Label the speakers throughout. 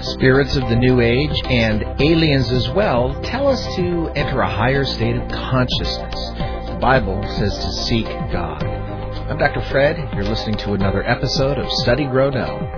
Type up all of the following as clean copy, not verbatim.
Speaker 1: Spirits of the New Age and aliens as well tell us to enter a higher state of consciousness. The Bible says to seek God. I'm Dr. Fred. You're listening to another episode of Study, Grow, Know.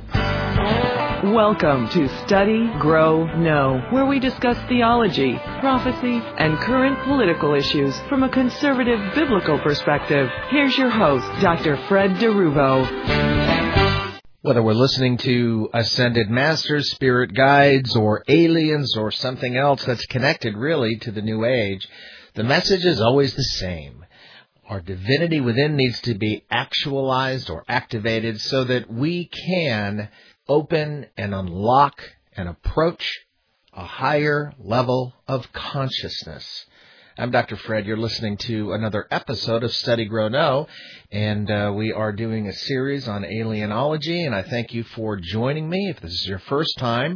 Speaker 2: Welcome to Study, Grow, Know, where we discuss theology, prophecy, and current political issues from a conservative biblical perspective. Here's your host, Dr. Fred DeRuvo.
Speaker 1: Whether we're listening to ascended masters, spirit guides, or aliens, or something else that's connected really to the New Age, the message is always the same. Our divinity within needs to be actualized or activated so that we can open and unlock and approach a higher level of consciousness. I'm Dr. Fred. You're listening to another episode of Study, Grow, Know, and we are doing a series on alienology, and I thank you for joining me. If this is your first time,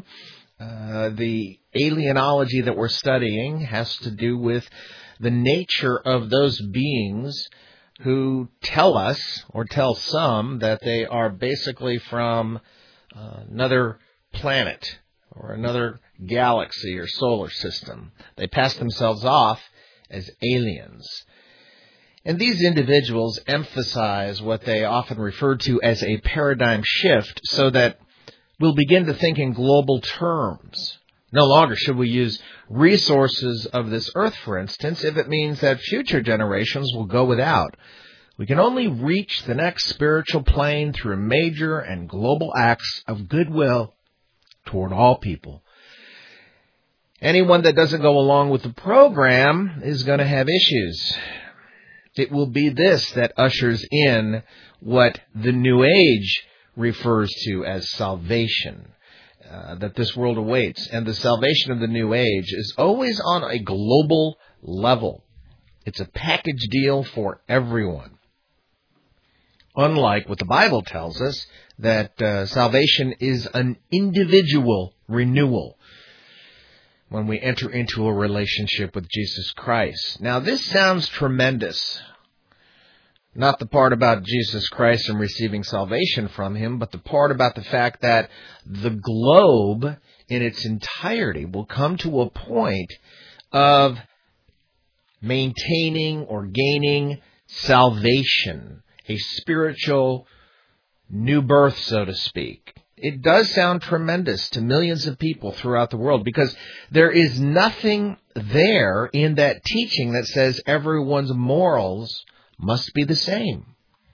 Speaker 1: the alienology that we're studying has to do with the nature of those beings who tell us, or tell some, that they are basically from another planet or another galaxy or solar system. They pass themselves off as aliens. And these individuals emphasize what they often refer to as a paradigm shift so that we'll begin to think in global terms. No longer should we use resources of this earth, for instance, if it means that future generations will go without. We can only reach the next spiritual plane through major and global acts of goodwill toward all people. Anyone that doesn't go along with the program is going to have issues. It will be this that ushers in what the New Age refers to as salvation, that this world awaits. And the salvation of the New Age is always on a global level. It's a package deal for everyone. Unlike what the Bible tells us, that salvation is an individual renewal when we enter into a relationship with Jesus Christ. Now, this sounds tremendous. Not the part about Jesus Christ and receiving salvation from Him, but the part about the fact that the globe in its entirety will come to a point of maintaining or gaining salvation, a spiritual new birth, so to speak. It does sound tremendous to millions of people throughout the world because there is nothing there in that teaching that says everyone's morals must be the same.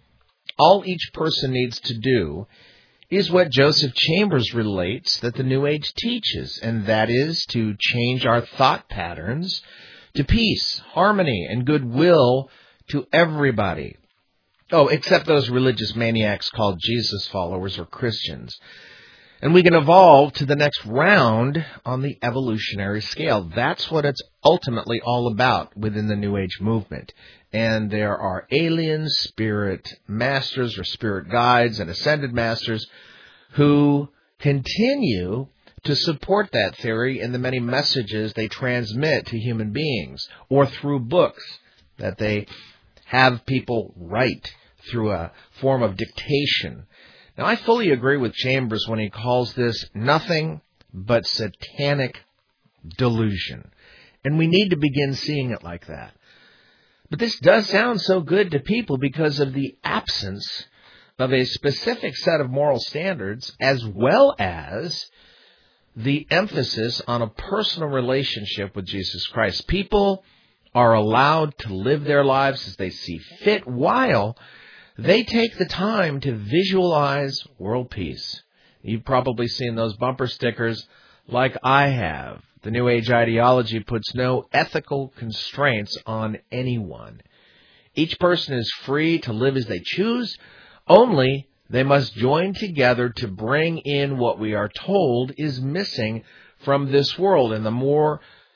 Speaker 1: All each person needs to do is what Joseph Chambers relates that the New Age teaches, and that is to change our thought patterns to peace, harmony, and goodwill to everybody. Oh, except those religious maniacs called Jesus followers or Christians. And we can evolve to the next round on the evolutionary scale. That's what it's ultimately all about within the New Age movement. And there are alien spirit masters or spirit guides and ascended masters who continue to support that theory in the many messages they transmit to human beings or through books that they have people write through a form of dictation. Now, I fully agree with Chambers when he calls this nothing but satanic delusion. And we need to begin seeing it like that. But this does sound so good to people because of the absence of a specific set of moral standards as well as the emphasis on a personal relationship with Jesus Christ. People are allowed to live their lives as they see fit while they take the time to visualize world peace. You've probably seen those bumper stickers like I have. The New Age ideology puts no ethical constraints on anyone. Each person is free to live as they choose, only they must join together to bring in what we are told is missing from this world. And the more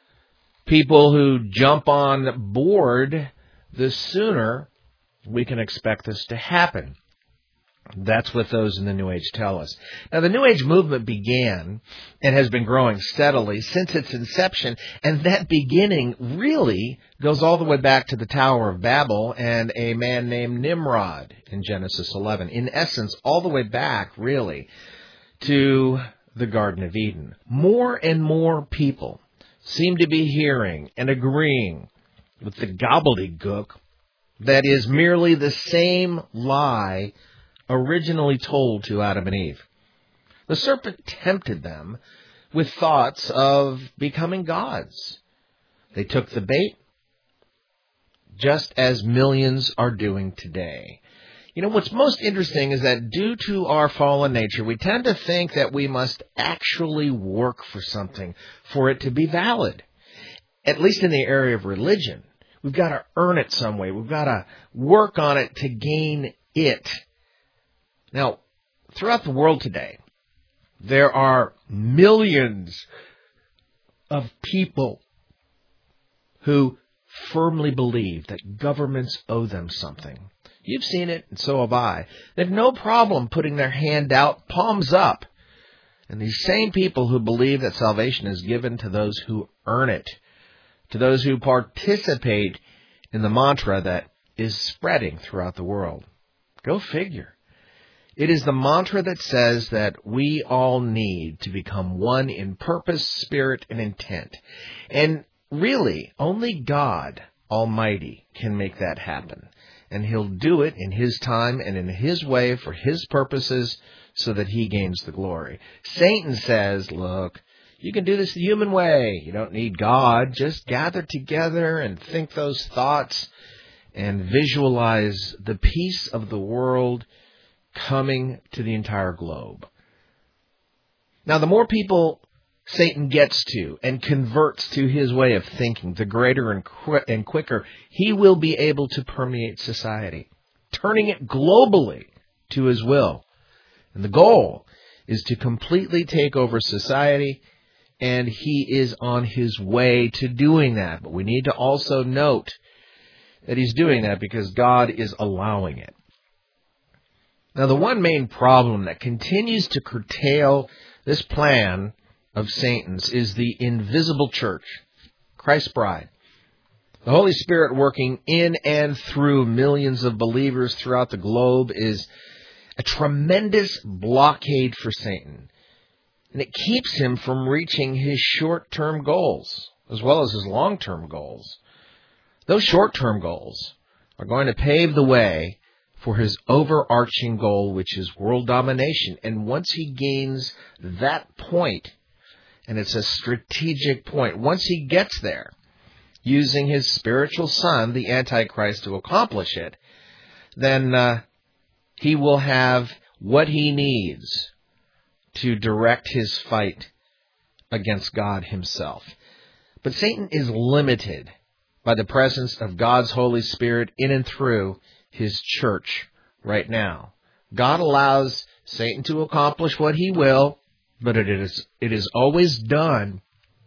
Speaker 1: people who jump on board, the sooner we can expect this to happen. That's what those in the New Age tell us. Now, the New Age movement began and has been growing steadily since its inception, and that beginning really goes all the way back to the Tower of Babel and a man named Nimrod in Genesis 11. In essence, all the way back, really, to the Garden of Eden. More and more people seem to be hearing and agreeing with the gobbledygook that is merely the same lie originally told to Adam and Eve. The serpent tempted them with thoughts of becoming gods. They took the bait, just as millions are doing today. You know, what's most interesting is that due to our fallen nature, we tend to think that we must actually work for something for it to be valid. At least in the area of religion. We've got to earn it some way. We've got to work on it to gain it. Now, throughout the world today, there are millions of people who firmly believe that governments owe them something. You've seen it, and so have I. They have no problem putting their hand out, palms up. And these same people who believe that salvation is given to those who earn it, to those who participate in the mantra that is spreading throughout the world. Go figure. It is the mantra that says that we all need to become one in purpose, spirit, and intent. And really, only God Almighty can make that happen. And He'll do it in His time and in His way for His purposes so that He gains the glory. Satan says, look, you can do this the human way. You don't need God. Just gather together and think those thoughts and visualize the peace of the world coming to the entire globe. Now, the more people Satan gets to and converts to his way of thinking, the greater and quicker he will be able to permeate society, turning it globally to his will. And the goal is to completely take over society, and he is on his way to doing that. But we need to also note that he's doing that because God is allowing it. Now, the one main problem that continues to curtail this plan of Satan's is the invisible church, Christ's bride. The Holy Spirit working in and through millions of believers throughout the globe is a tremendous blockade for Satan. And it keeps him from reaching his short-term goals as well as his long-term goals. Those short-term goals are going to pave the way for his overarching goal, which is world domination. And once he gains that point, and it's a strategic point, once he gets there, using his spiritual son, the Antichrist, to accomplish it, then he will have what he needs to direct his fight against God himself. But Satan is limited by the presence of God's Holy Spirit in and through his church right now. God allows Satan to accomplish what he will, but it is always done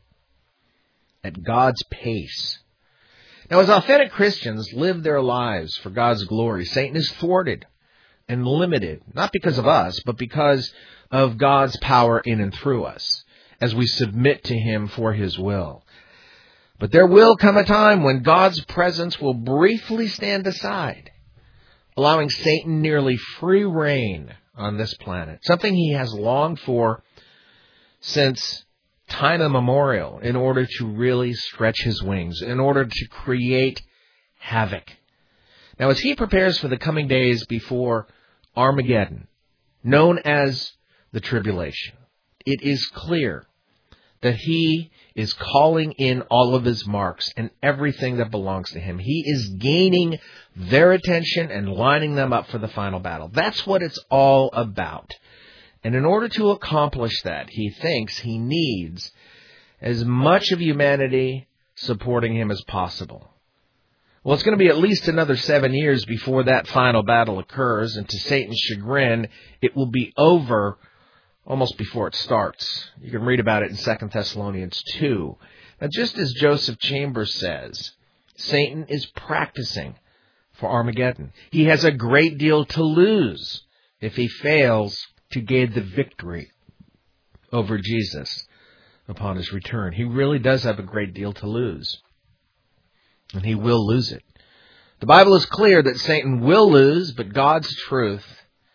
Speaker 1: at God's pace. Now, as authentic Christians live their lives for God's glory, Satan is thwarted and limited, not because of us, but because of God's power in and through us, as we submit to him for his will. But there will come a time when God's presence will briefly stand aside, allowing Satan nearly free reign on this planet, something he has longed for since time immemorial, in order to really stretch his wings, in order to create havoc. Now, as he prepares for the coming days before Armageddon, known as the tribulation, it is clear that he is calling in all of his marks and everything that belongs to him. He is gaining their attention and lining them up for the final battle. That's what it's all about. And in order to accomplish that, he thinks he needs as much of humanity supporting him as possible. Well, it's going to be at least another 7 years before that final battle occurs, and to Satan's chagrin, it will be over almost before it starts. You can read about it in 2 Thessalonians 2. Now, just as Joseph Chambers says, Satan is practicing for Armageddon. He has a great deal to lose if he fails to gain the victory over Jesus upon his return. He really does have a great deal to lose, and he will lose it. The Bible is clear that Satan will lose, but God's truth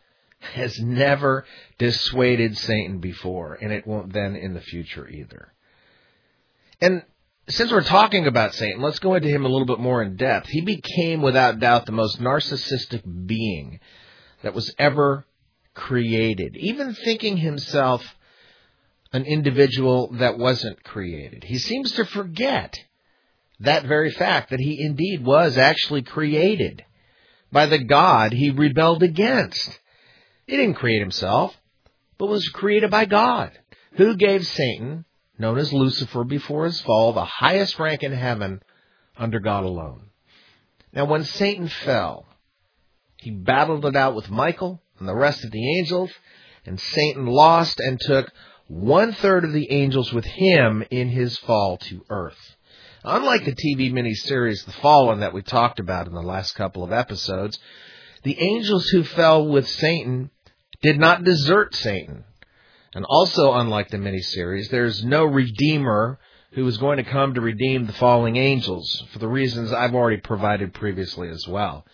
Speaker 1: has never dissuaded Satan before, and it won't then in the future either. And since we're talking about Satan, let's go into him a little bit more in depth. He became, without doubt, the most narcissistic being that was ever created, even thinking himself an individual that wasn't created. He seems to forget that very fact, that he indeed was actually created by the God he rebelled against. He didn't create himself, but was created by God, who gave Satan, known as Lucifer before his fall, the highest rank in heaven under God alone. Now, when Satan fell, he battled it out with Michael and the rest of the angels, and Satan lost and took 1/3 of the angels with him in his fall to earth. Unlike the TV miniseries The Fallen that we talked about in the last couple of episodes, the angels who fell with Satan did not desert Satan. And also, unlike the miniseries, there's no Redeemer who is going to come to redeem the falling angels for the reasons I've already provided previously as well.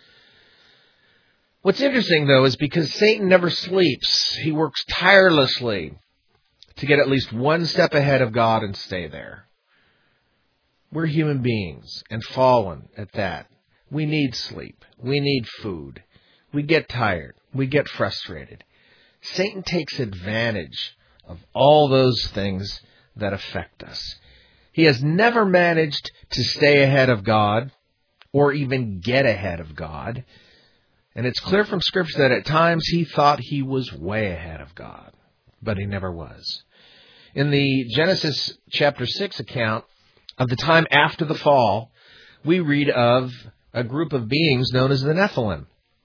Speaker 1: What's interesting, though, is because Satan never sleeps, he works tirelessly to get at least one step ahead of God and stay there. We're human beings, and fallen at that. We need sleep. We need food. We get tired. We get frustrated. Satan takes advantage of all those things that affect us. He has never managed to stay ahead of God or even get ahead of God. And it's clear from Scripture that at times he thought he was way ahead of God, but he never was. In the Genesis chapter 6 account of the time after the fall, we read of a group of beings known as the Nephilim.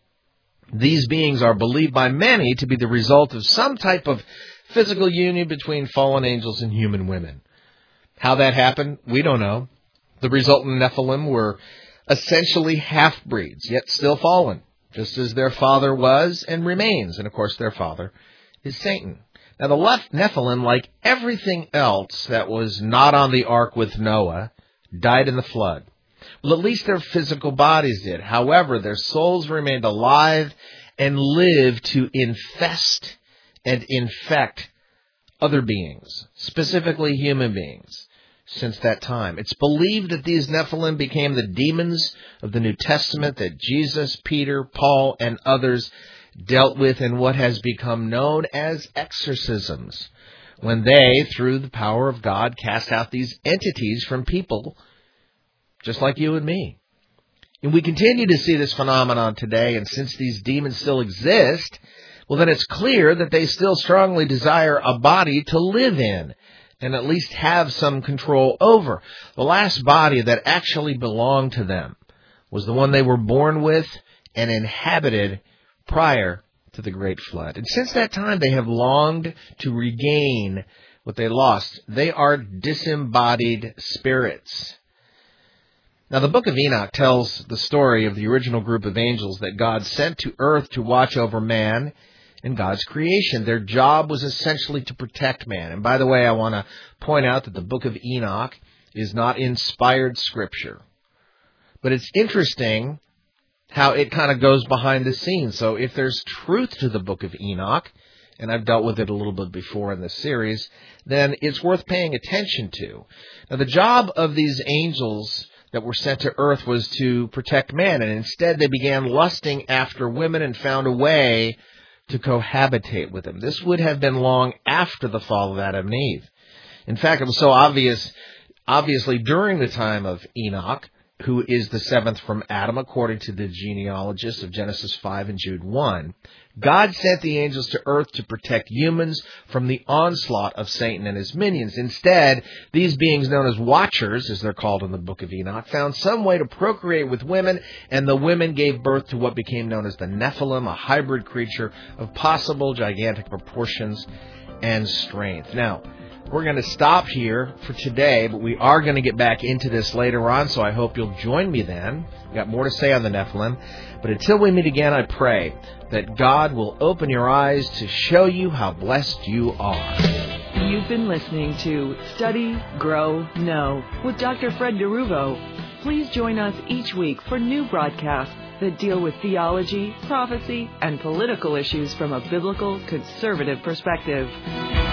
Speaker 1: These beings are believed by many to be the result of some type of physical union between fallen angels and human women. How that happened, we don't know. The resultant Nephilim were essentially half-breeds, yet still fallen, just as their father was and remains. And, of course, their father is Satan. Now, the Nephilim, like everything else that was not on the ark with Noah, died in the flood. Well, at least their physical bodies did. However, their souls remained alive and lived to infest and infect other beings, specifically human beings, since that time. It's believed that these Nephilim became the demons of the New Testament that Jesus, Peter, Paul, and others dealt with in what has become known as exorcisms, when they, through the power of God, cast out these entities from people just like you and me. And we continue to see this phenomenon today, and since these demons still exist, well, then it's clear that they still strongly desire a body to live in and at least have some control over. The last body that actually belonged to them was the one they were born with and inhabited prior to the Great Flood. And since that time, they have longed to regain what they lost. They are disembodied spirits. Now, the book of Enoch tells the story of the original group of angels that God sent to earth to watch over man and God's creation. Their job was essentially to protect man. And by the way, I want to point out that the book of Enoch is not inspired scripture. But it's interesting how it kind of goes behind the scenes. So if there's truth to the book of Enoch, and I've dealt with it a little bit before in this series, then it's worth paying attention to. Now, the job of these angels that were sent to earth was to protect man, and instead they began lusting after women and found a way to cohabitate with them. This would have been long after the fall of Adam and Eve. In fact, it was so obviously during the time of Enoch, who is the seventh from Adam, according to the genealogists of Genesis 5 and Jude 1. God sent the angels to earth to protect humans from the onslaught of Satan and his minions. Instead, these beings known as watchers, as they're called in the book of Enoch, found some way to procreate with women, and the women gave birth to what became known as the Nephilim, a hybrid creature of possible gigantic proportions and strength. Now, we're going to stop here for today, but we are going to get back into this later on, so I hope you'll join me then. We've got more to say on the Nephilim. But until we meet again, I pray that God will open your eyes to show you how blessed you are.
Speaker 2: You've been listening to Study, Grow, Know with Dr. Fred DeRuvo. Please join us each week for new broadcasts that deal with theology, prophecy, and political issues from a biblical conservative perspective.